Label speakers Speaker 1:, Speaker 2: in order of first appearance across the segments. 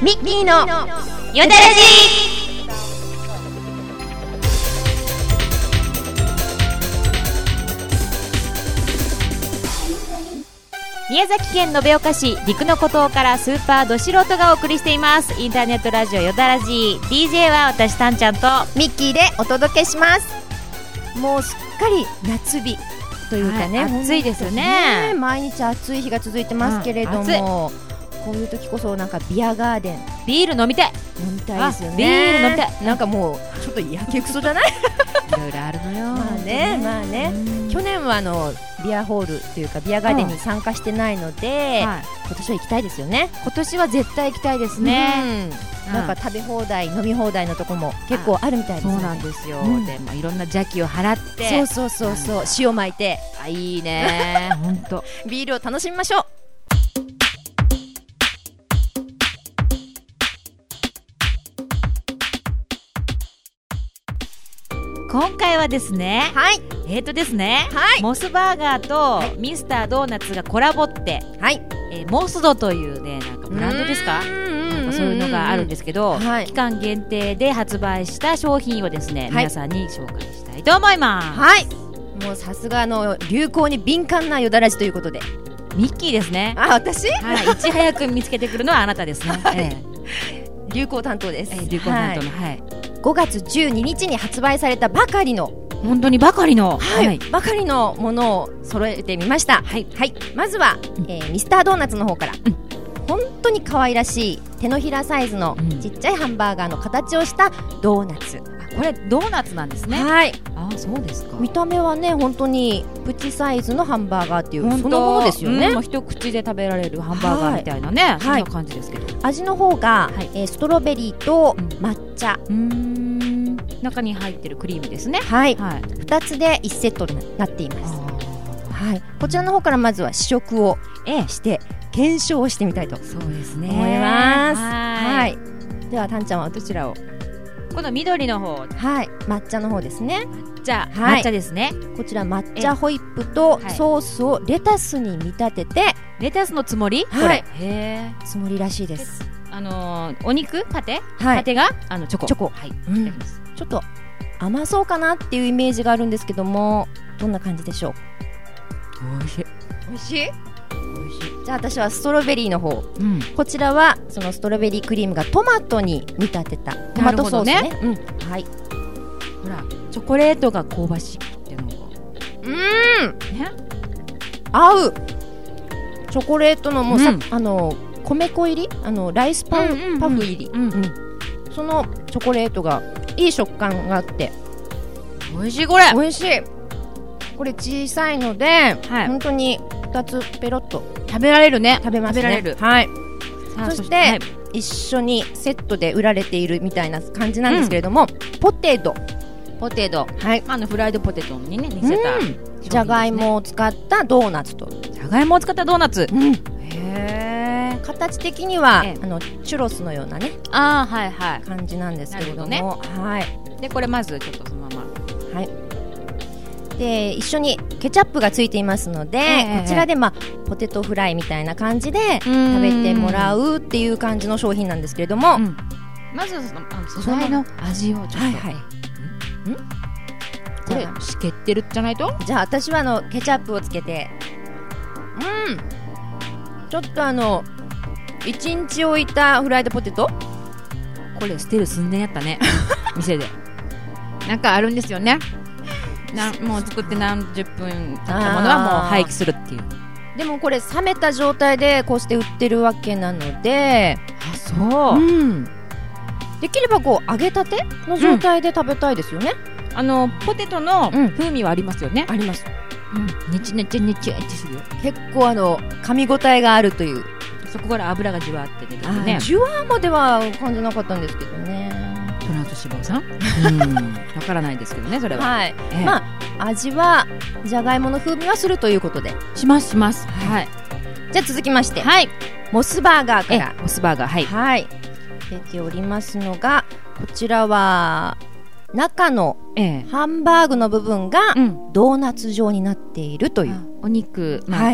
Speaker 1: ミッキーのよだらじ。
Speaker 2: 宮崎県延岡市陸の孤島からスーパーど素人がお送りしていますインターネットラジオよだらじ。 DJ は私たんちゃんと
Speaker 1: ミッキーでお届けします。もうすっかり夏日というかね、
Speaker 2: はい、暑いですよね。
Speaker 1: 毎日暑い日が続いてますけれども、こういう時こそなんかビアガーデン
Speaker 2: ビール飲みたい
Speaker 1: ですよね。
Speaker 2: ビール飲みたい。
Speaker 1: なんかもうちょっとやけくそじゃない
Speaker 2: いろいろあるのよ。
Speaker 1: まあね、去年はビアホールというかビアガーデンに参加してないので、今年は行きたいですよね。
Speaker 2: 今年は絶対行きたいですね。
Speaker 1: なんか食べ放題飲み放題のとこも結構あるみたいですね。
Speaker 2: そうなんですよ。でいろんな邪気を払って
Speaker 1: そう塩巻いて
Speaker 2: いいね本当
Speaker 1: ビールを楽しみましょう。
Speaker 2: 今回はですね、ですね、モスバーガーとミスタードーナツがコラボって、モスドというねなんかブランドですか、なんかそういうのがあるんですけど、期間限定で発売した商品をですね、皆さんに紹介したいと思います。
Speaker 1: もうさすが流行に敏感なよだらじということで
Speaker 2: ミッキーですね。
Speaker 1: 私、
Speaker 2: いち早く見つけてくるのはあなたですね。
Speaker 1: 流行担当です。
Speaker 2: 流行担当の、
Speaker 1: 5月12日に発売されたばかりの
Speaker 2: 本当にばかりの、
Speaker 1: ばかりのものを揃えてみました。まずは、ミスタードーナツの方から、本当に可愛らしい手のひらサイズのちっちゃいハンバーガーの形をしたドーナツ。
Speaker 2: これドーナツなんですね。そうですか。
Speaker 1: 見た目はね本当にプチサイズのハンバーガーっていうそのものですよね。
Speaker 2: 一口で食べられるハンバーガーみたいなね、そんな感じですけど、味
Speaker 1: の方が、ストロベリーと抹茶、
Speaker 2: 中に入ってるクリームですね。
Speaker 1: 2つで1セットになっています。こちらの方からまずは試食をして検証をしてみたいと思います。ではたんちゃんはどちらを？
Speaker 2: この緑の方、
Speaker 1: 抹茶の方ですね。
Speaker 2: 抹茶ですね。
Speaker 1: こちら抹茶ホイップとソースをレタスに見立てて、
Speaker 2: レタスのつもり？これ
Speaker 1: つもりらしいです。
Speaker 2: お肉パテがチョコ。
Speaker 1: ちょっと甘そうかなっていうイメージがあるんですけども、どんな感じでしょう？おいしい。じゃあ私はストロベリーの方、こちらはそのストロベリークリームがトマトに見立てたトマトソースね。
Speaker 2: ほらチョコレートが香ばしくっての
Speaker 1: 合う。チョコレートのもう米粉入りライスパフ入り、そのチョコレートがいい食感があって
Speaker 2: 美味しい。これ
Speaker 1: 美味しい。これ小さいので、本当に2つペロッと
Speaker 2: 食べられるね。
Speaker 1: 食べますね。そして一緒にセットで売られているみたいな感じなんですけれども、ポテト、
Speaker 2: フライドポテトにね似せた
Speaker 1: じゃがいもを使ったドーナツと。
Speaker 2: じゃがいもを使ったドーナツ。
Speaker 1: 形的にはチュロスのようなね感じなんですけれども、
Speaker 2: でこれまずちょっとそのまま
Speaker 1: で一緒にケチャップがついていますので、こちらでポテトフライみたいな感じで食べてもらうっていう感じの商品なんですけれども、
Speaker 2: まず素材の味をちょっとこれしけってるじゃないと。
Speaker 1: じゃあ私はケチャップをつけて、ちょっと1日置いたフライドポテト、
Speaker 2: これ捨てる寸前やったね店でなんかあるんですよね。もう作って何十分経ったものはもう廃棄するっていう。
Speaker 1: でもこれ冷めた状態でこうして売ってるわけなので、できれば揚げたての状態で食べたいですよね。
Speaker 2: ポテトの風味はありますよね。
Speaker 1: あります。
Speaker 2: ねちねちねちってするよ。
Speaker 1: 結構噛み応えがあるという。
Speaker 2: そこから油がじわって出てくるね。
Speaker 1: じわまでは感じなかったんですけどね。
Speaker 2: トランス脂肪酸わからないですけどね、それは。
Speaker 1: 味はじゃがいもの風味はするということで
Speaker 2: します。じゃ
Speaker 1: あ続きまして、モスバーガーから
Speaker 2: モスバーガー
Speaker 1: 出ておりますのが、こちらは中のハンバーグの部分がドーナツ状になっているという、
Speaker 2: お肉、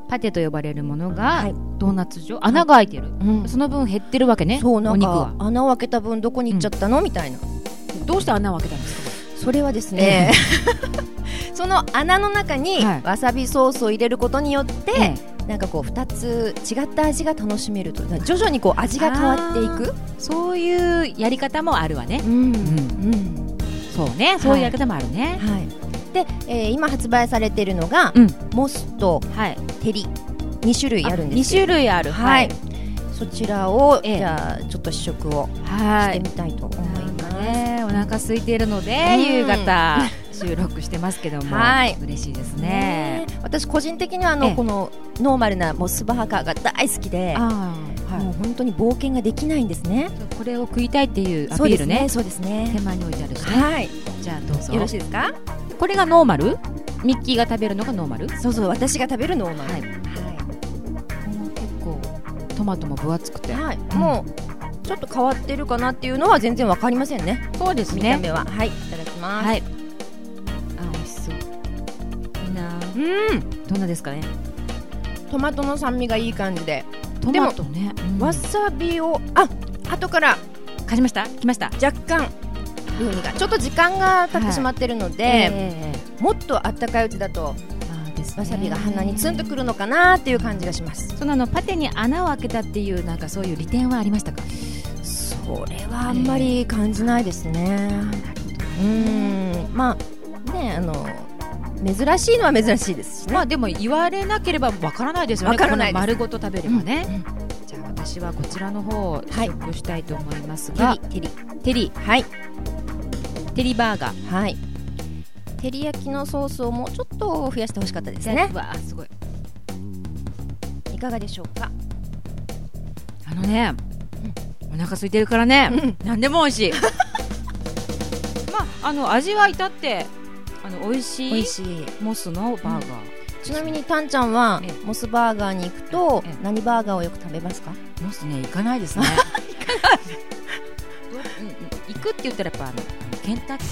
Speaker 2: パテと呼ばれるものがドーナツ状、穴が開いてる、その分減ってるわけね。
Speaker 1: そう、なんか穴を開けた分どこに行っちゃったの、みたいな。
Speaker 2: どうして穴を開けたんですか？
Speaker 1: それはですね、その穴の中にわさびソースを入れることによって、なんかこう2つ違った味が楽しめると、徐々にこう味が変わっていく、
Speaker 2: そういうやり方もあるわね。そうね、そういうやり方もあるね。
Speaker 1: で、今発売されているのが、モスとテリ2種類あるんです
Speaker 2: よ。2種類ある。
Speaker 1: そちらを、じゃあちょっと試食をしてみたいと思います。
Speaker 2: お腹空いているので、夕方収録してますけども、嬉しいですね。
Speaker 1: 私個人的にはこのノーマルなモスバーガーが大好きで、もう本当に冒険ができないんですね。
Speaker 2: これを食いたいっていうアピールね。
Speaker 1: そうですね。
Speaker 2: 手間に置いてあるしね。じゃあどうぞ。
Speaker 1: よろしいですか？
Speaker 2: これがノーマル？ミッキーが食べるのがノーマル？
Speaker 1: そうそう、私が食べるノーマル。結
Speaker 2: 構トマトも分厚くて、
Speaker 1: もうちょっと変わってるかなっていうのは全然わかりませんね。
Speaker 2: そうですね。
Speaker 1: 見た目は。いただきます。
Speaker 2: 美味しそう。いいな。どんなですかね。
Speaker 1: トマトの酸味がいい感じで。
Speaker 2: トマトね。
Speaker 1: わさびを後から
Speaker 2: 感じました？きました。
Speaker 1: 若干風味がちょっと時間が経ってしまってるので、もっとあったかいうちだとわさびが鼻にツンとくるのかなっていう感じがします。
Speaker 2: そのパテに穴を開けたっていうなんかそういう利点はありましたか？
Speaker 1: それはあんまり感じないですね。まあね、珍しいのは珍しいですしね。
Speaker 2: でも言われなければわからないですよね。この丸ごと食べればね。じゃあ私はこちらの方を試食したいと思いますが、テリテリバーガー。
Speaker 1: 照り焼きのソースをもうちょっと増やしてほしかったですね。
Speaker 2: すごい。
Speaker 1: いかがでしょうか？
Speaker 2: お腹空いてるからね、何でも美味しい。味は至って美味しいモスのバーガー。
Speaker 1: ちなみにタンちゃんはモスバーガーに行くと何バーガーをよく食べますか？
Speaker 2: モスね、行かないですね。行くって言ったらやっぱケンタッキ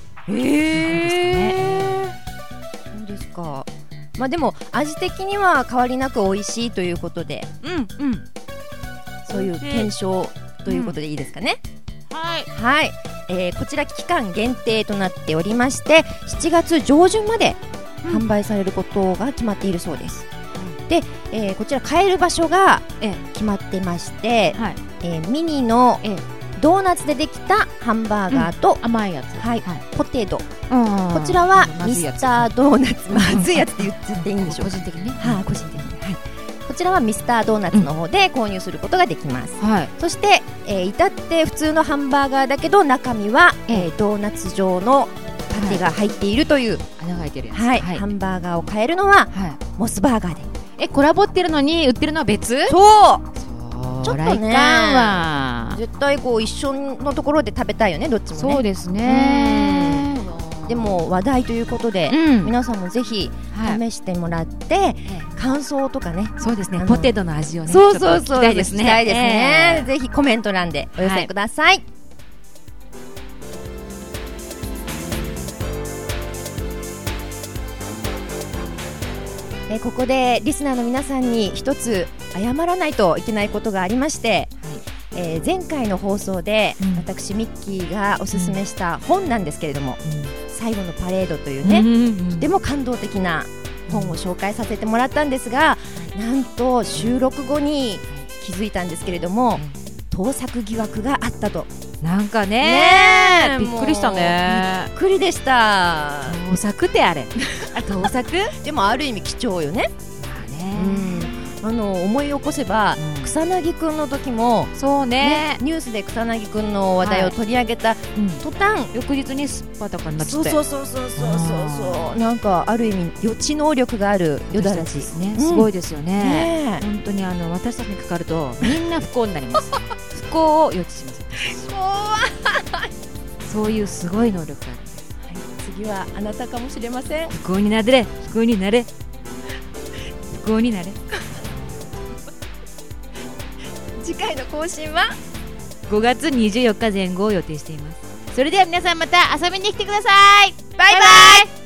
Speaker 2: ー。
Speaker 1: そうですか。でも味的には変わりなく美味しいということで、そういう検証ということでいいですかね。こちら期間限定となっておりまして、7月上旬まで販売されることが決まっているそうです。で、こちら買える場所が決まってまして、ミニのドーナツでできたハンバーガーと、
Speaker 2: 甘いやつ、
Speaker 1: ポテト、こちらはミスタードーナツ、まずいやつって言っちゃっていいんでしょうか？個人的にね。個人的に。こちらはミスタードーナツの方で購入することができます。そして、至って普通のハンバーガーだけど中身は、ドーナツ状のパテが入っているという、
Speaker 2: 穴が開いてるやつ。
Speaker 1: ハンバーガーを買えるのは、モスバーガーで。
Speaker 2: コラボってるのに売ってるのは別？
Speaker 1: そう。ちょっとね、
Speaker 2: 絶
Speaker 1: 対こう一緒のところで食べたいよね、どっちもね。
Speaker 2: そうですね。
Speaker 1: でも話題ということで、皆さんもぜひ試してもらって、感想とかね。
Speaker 2: そうですね。ポテトの味をね、
Speaker 1: そう
Speaker 2: 聞きたいですね。
Speaker 1: 聞きたいですね。ぜひコメント欄でお寄せください。ここでリスナーの皆さんに一つ謝らないといけないことがありまして、前回の放送で、私ミッキーがおすすめした本なんですけれども、最後のパレードというね、とても感動的な本を紹介させてもらったんですが、なんと収録後に気づいたんですけれども、盗作疑惑があったと。
Speaker 2: なんかね、びっくりしたね。
Speaker 1: びっくりでした。
Speaker 2: 盗作ってあれ盗作
Speaker 1: でもある意味貴重よね。思い起こせば、草薙くんの時も
Speaker 2: そうね、
Speaker 1: ニュースで草薙くんの話題を取り上げた途端、
Speaker 2: 翌日にスパタカになっちゃって、
Speaker 1: そうなんかある意味予知能力があるよだらしです
Speaker 2: ね。すごいですよね。本当に私たちにかかるとみんな不幸になります。不幸を予知します。そういうすごい能力があるんです。
Speaker 1: 次はあなたかもしれません。
Speaker 2: 不幸になれ、不幸になれ、不幸になれ。
Speaker 1: 次回の更新は
Speaker 2: 5月24日前後を予定しています。それでは皆さんまた遊びに来てください。
Speaker 1: バイバイ。